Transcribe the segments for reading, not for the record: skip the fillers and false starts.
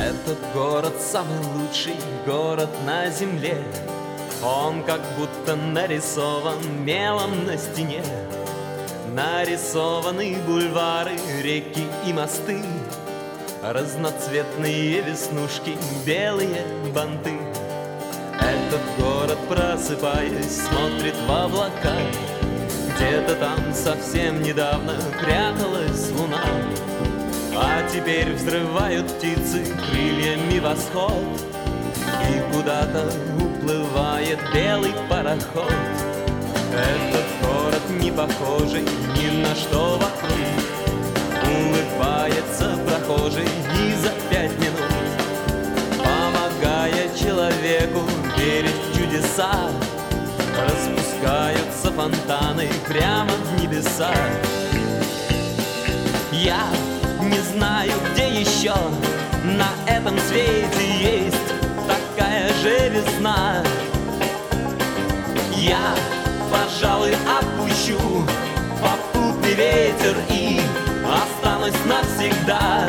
Этот город самый лучший город на земле. Он как будто нарисован мелом на стене. Нарисованы бульвары, реки и мосты, разноцветные веснушки, белые банты. Этот город, просыпаясь, смотрит в облака. Где-то там совсем недавно пряталась луна, а теперь взрывают птицы крыльями восход, и куда-то уплывает белый пароход. Этот город не похожий ни на что вокруг, улыбается прохожий и за 5 минут, помогая человеку верить в чудеса. Распускаются фонтаны прямо в небеса. Я не знаю, где еще на этом свете есть такая же весна. Я, пожалуй, отпущу попутный ветер и останусь навсегда.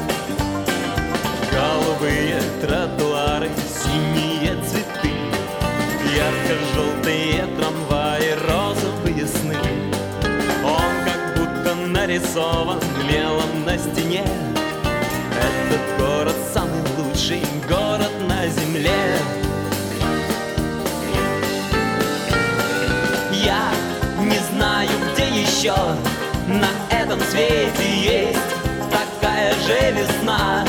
Голубые тротуары, синие цветы, ярко-желтые трамваи, розовые сны. Он как будто нарисован мелом на стене. Этот город самый лучший город на земле. Я не знаю, где еще на этом свете есть такая же весна.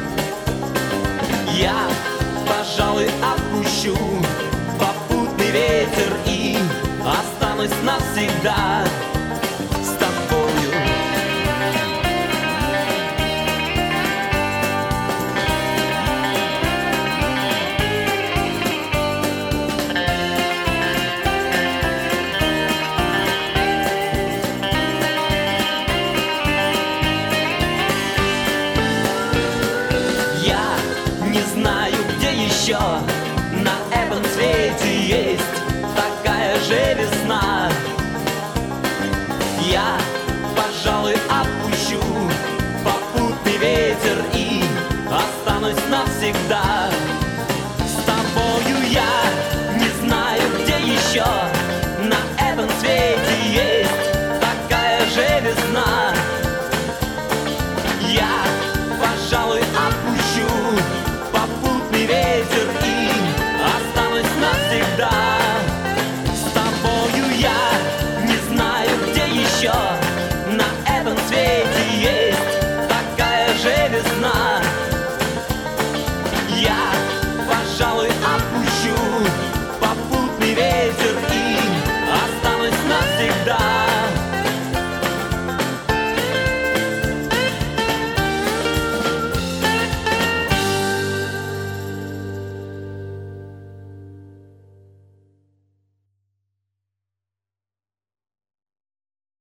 Я, пожалуй, отпущу попутный ветер и останусь навсегда с тобою. Я не знаю, где еще на этом свете есть такая же весна. Я, пожалуй, отпущу попутный ветер и останусь навсегда